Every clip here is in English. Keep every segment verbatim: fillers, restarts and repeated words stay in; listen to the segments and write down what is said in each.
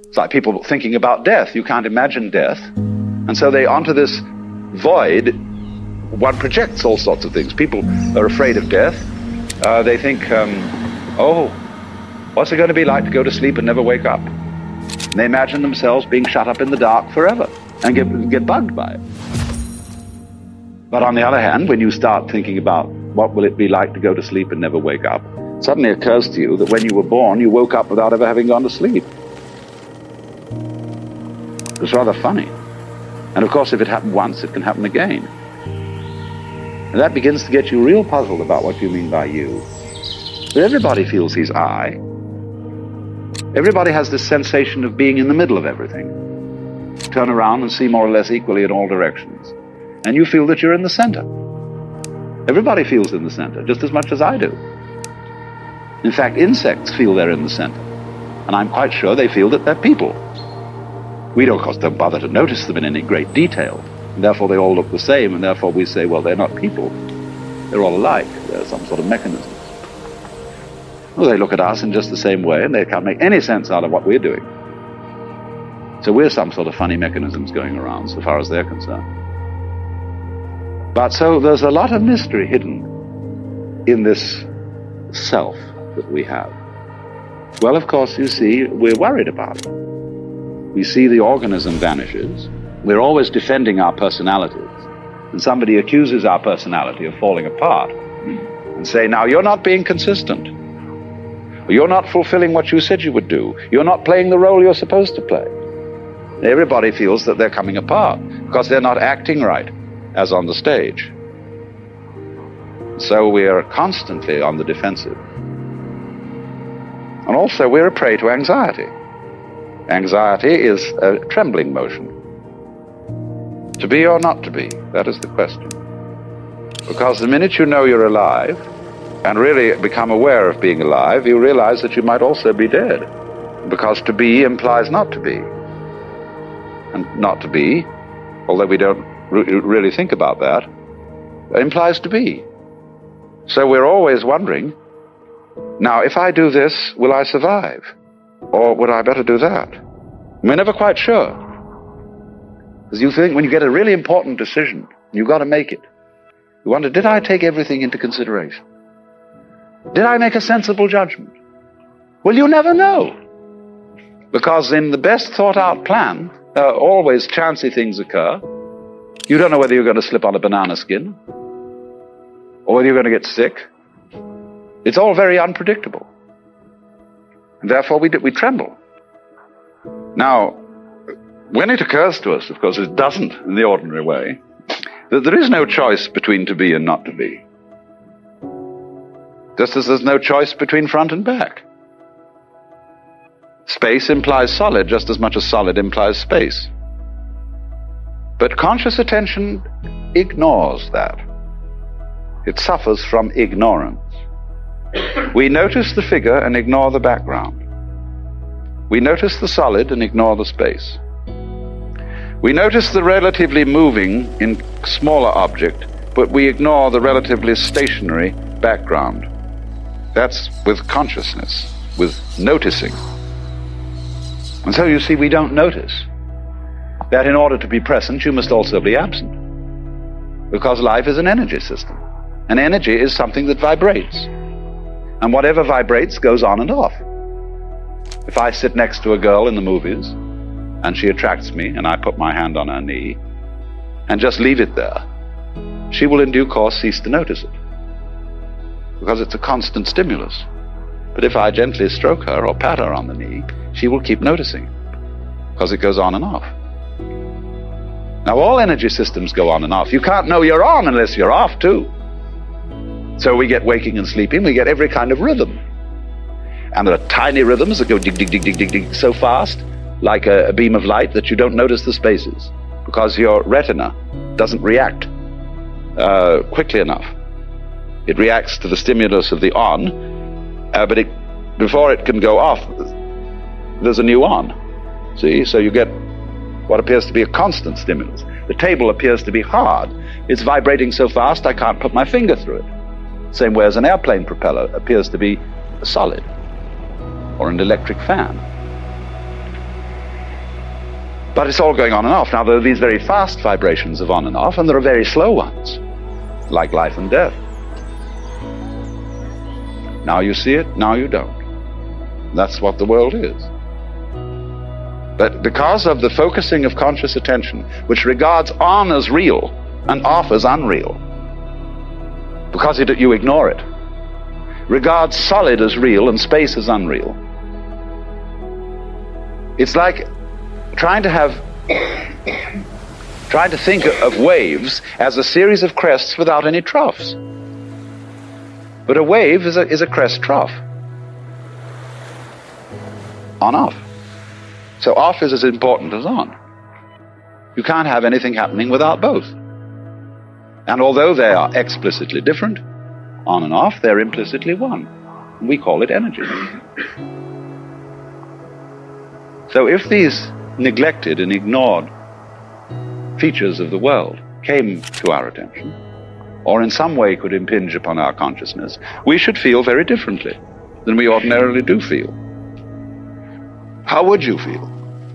It's like people thinking about death. You can't imagine death. And so they, onto this void, one projects all sorts of things. People are afraid of death. Uh, they think, um, oh, what's it going to be like to go to sleep and never wake up? And they imagine themselves being shut up in the dark forever and get, get bugged by it. But on the other hand, when you start thinking about what will it be like to go to sleep and never wake up, it suddenly occurs to you that when you were born, you woke up without ever having gone to sleep. It's rather funny. And of course, if it happened once, it can happen again. And that begins to get you real puzzled about what you mean by you. But everybody feels he's I. Everybody has this sensation of being in the middle of everything. Turn around and see more or less equally in all directions. And you feel that you're in the center. Everybody feels in the center, just as much as I do. In fact, insects feel they're in the center. And I'm quite sure they feel that they're people. We don't, of course, don't bother to notice them in any great detail. And therefore, they all look the same, and therefore we say, well, they're not people. They're all alike. They're some sort of mechanism. Well, they look at us in just the same way, and they can't make any sense out of what we're doing. So we're some sort of funny mechanisms going around, so far as they're concerned. But so there's a lot of mystery hidden in this self that we have. Well, of course, you see, we're worried about it. We see the organism vanishes. We're always defending our personalities. And somebody accuses our personality of falling apart and say, now, you're not being consistent. Or you're not fulfilling what you said you would do. You're not playing the role you're supposed to play. Everybody feels that they're coming apart because they're not acting right, as on the stage. So we are constantly on the defensive. And also we're a prey to anxiety. Anxiety is a trembling motion. To be or not to be, that is the question. Because the minute you know you're alive, and really become aware of being alive, you realize that you might also be dead. Because to be implies not to be. And not to be, although we don't re- really think about that, implies to be. So we're always wondering, now, if I do this, will I survive? Or would I better do that? We're never quite sure. Because you think when you get a really important decision, you've got to make it. You wonder, did I take everything into consideration? Did I make a sensible judgment? Well, you never know. Because in the best thought out plan, uh, always chancy things occur. You don't know whether you're going to slip on a banana skin or whether you're going to get sick. It's all very unpredictable. And therefore we, we tremble. Now, when it occurs to us, of course, it doesn't in the ordinary way, that there is no choice between to be and not to be. Just as there's no choice between front and back. Space implies solid just as much as solid implies space. But conscious attention ignores that. It suffers from ignorance. We notice the figure and ignore the background. We notice the solid and ignore the space. We notice the relatively moving in smaller object, but we ignore the relatively stationary background. That's with consciousness, with noticing. And so you see, we don't notice that in order to be present, you must also be absent. Because life is an energy system. And energy is something that vibrates. And whatever vibrates goes on and off. If I sit next to a girl in the movies, and she attracts me, and I put my hand on her knee, and just leave it there, she will in due course cease to notice it. Because it's a constant stimulus. But if I gently stroke her or pat her on the knee, she will keep noticing, because it goes on and off. Now, all energy systems go on and off. You can't know you're on unless you're off, too. So we get waking and sleeping, we get every kind of rhythm. And there are tiny rhythms that go dig, dig, dig, dig, dig, dig so fast, like a, a beam of light, that you don't notice the spaces, because your retina doesn't react uh, quickly enough. It reacts to the stimulus of the on, uh, but it, before it can go off, there's a new on. See? So you get what appears to be a constant stimulus. The table appears to be hard. It's vibrating so fast I can't put my finger through it. Same way as an airplane propeller appears to be solid, or an electric fan. But it's all going on and off. Now, there are these very fast vibrations of on and off, and there are very slow ones, like life and death. Now you see it, now you don't. That's what the world is. But because of the focusing of conscious attention, which regards on as real and off as unreal, because it, you ignore it, regards solid as real and space as unreal, it's like trying to have, trying to think of waves as a series of crests without any troughs. But a wave is a, is a crest trough. On off. So off is as important as on. You can't have anything happening without both. And although they are explicitly different, on and off, they're implicitly one. We call it energy. So if these neglected and ignored features of the world came to our attention, or in some way could impinge upon our consciousness, we should feel very differently than we ordinarily do feel. How would you feel?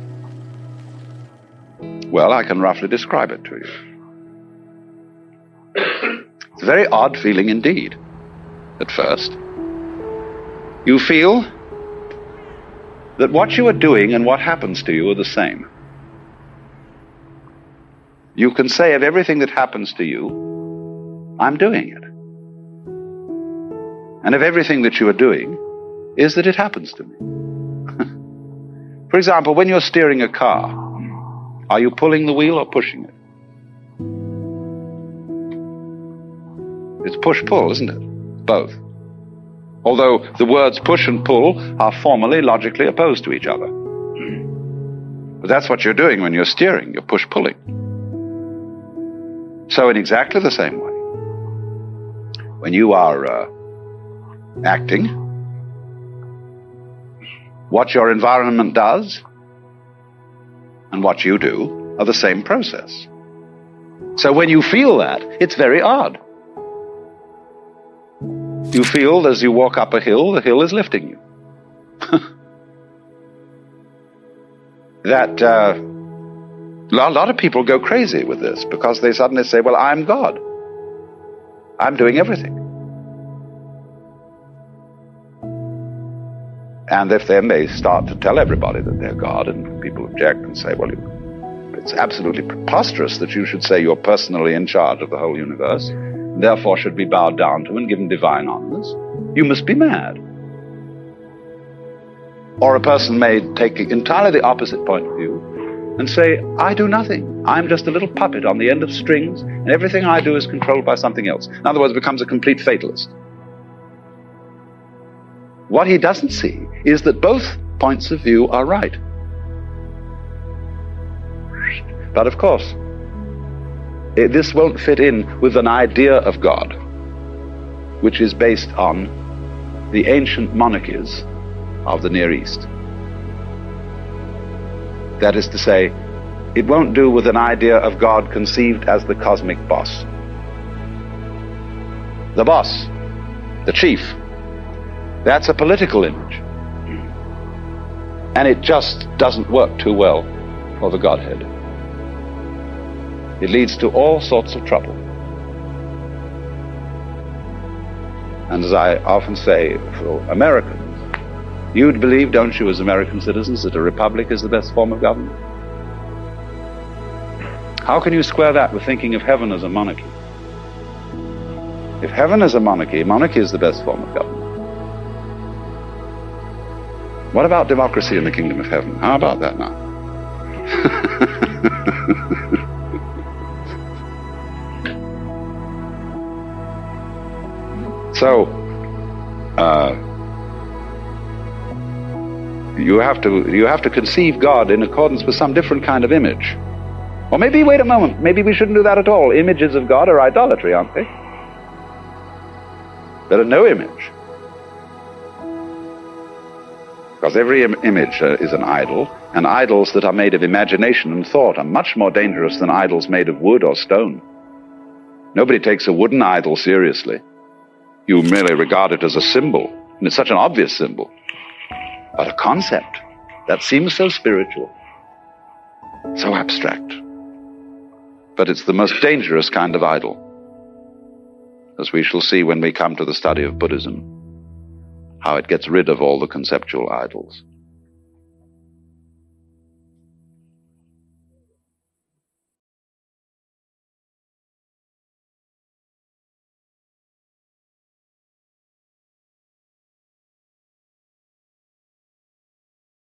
Well, I can roughly describe it to you. It's a very odd feeling indeed, at first. You feel that what you are doing and what happens to you are the same. You can say of everything that happens to you, I'm doing it. And of everything that you are doing is that it happens to me. For example, when you're steering a car, are you pulling the wheel or pushing it? It's push-pull, isn't it? Both. Although the words push and pull are formally, logically opposed to each other. But that's what you're doing when you're steering. You're push-pulling. So in exactly the same way, when you are uh, acting, what your environment does and what you do are the same process. So when you feel that, it's very odd. You feel as you walk up a hill, the hill is lifting you. That uh, a lot of people go crazy with this because they suddenly say, well, I'm God. I'm doing everything. And if then they start to tell everybody that they're God, and people object and say, well, it's absolutely preposterous that you should say you're personally in charge of the whole universe, and therefore should be bowed down to and given divine honors, you must be mad. Or a person may take entirely the opposite point of view and say, I do nothing. I'm just a little puppet on the end of strings, and everything I do is controlled by something else. In other words, becomes a complete fatalist. What he doesn't see is that both points of view are right. But of course, it, this won't fit in with an idea of God, which is based on the ancient monarchies of the Near East. That is to say, it won't do with an idea of God conceived as the cosmic boss. The boss, the chief, that's a political image. And it just doesn't work too well for the Godhead. It leads to all sorts of trouble. And as I often say, for Americans, you'd believe, don't you, as American citizens, that a republic is the best form of government? How can you square that with thinking of heaven as a monarchy? If heaven is a monarchy, monarchy is the best form of government. What about democracy in the kingdom of heaven? How about that now? So, uh, you have to you have to conceive God in accordance with some different kind of image. Or maybe, wait a moment, maybe we shouldn't do that at all. Images of God are idolatry, aren't they? There are no image. Because every im- image uh, is an idol, and idols that are made of imagination and thought are much more dangerous than idols made of wood or stone. Nobody takes a wooden idol seriously. You merely regard it as a symbol, and it's such an obvious symbol. But a concept that seems so spiritual, so abstract. But it's the most dangerous kind of idol, as we shall see when we come to the study of Buddhism, how it gets rid of all the conceptual idols.